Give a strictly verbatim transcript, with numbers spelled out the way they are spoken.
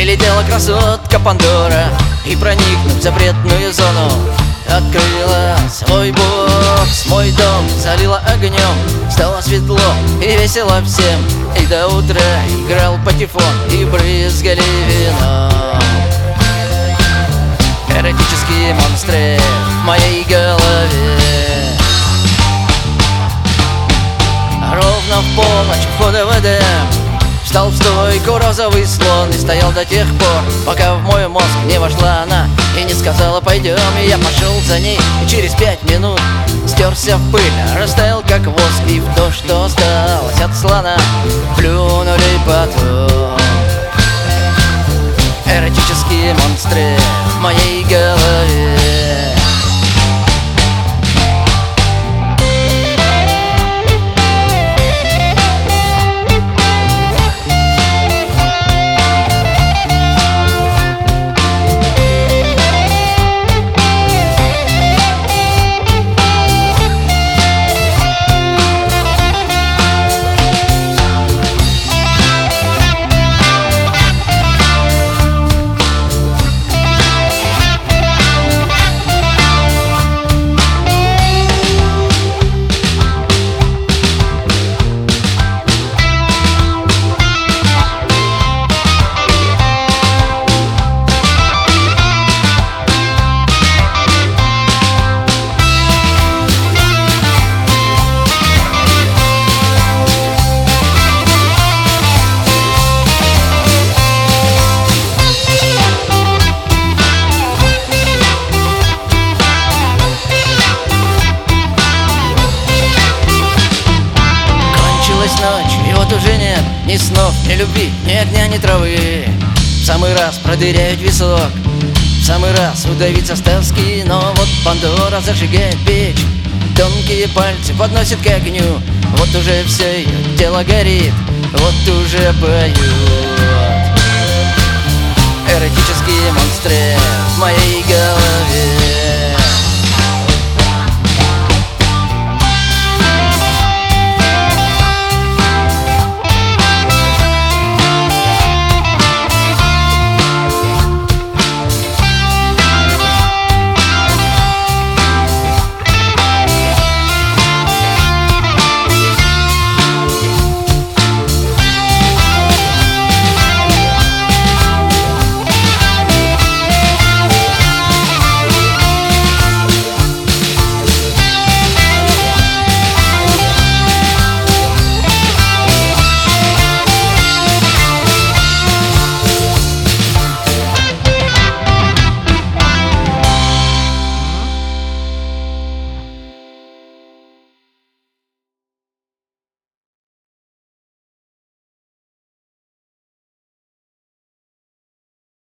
Прилетела красотка Пандора и, проникнув в запретную зону, открыла свой бокс, мой дом залила огнем. Стало светло и весело всем, и до утра играл патефон и брызгали вином. Эротические монстры в моей голове. Ровно в полночь входа в Эдем встал в стойку розовый слон и стоял до тех пор, пока в мой мозг не вошла она и не сказала «пойдем». И я пошел за ней, и через пять минут стерся в пыль, растаял как воск, и в то, что осталось от слона, плюнули потом. Эротические монстры в моей голове. Ночь, и вот уже нет ни снов, ни любви, ни огня, ни травы. В самый раз продырявить висок, в самый раз удавиться с тоски. Но вот Пандора зажигает печь, тонкие пальцы подносят к огню. Вот уже все ее тело горит, вот уже поют. Эротические монстры в моей голове.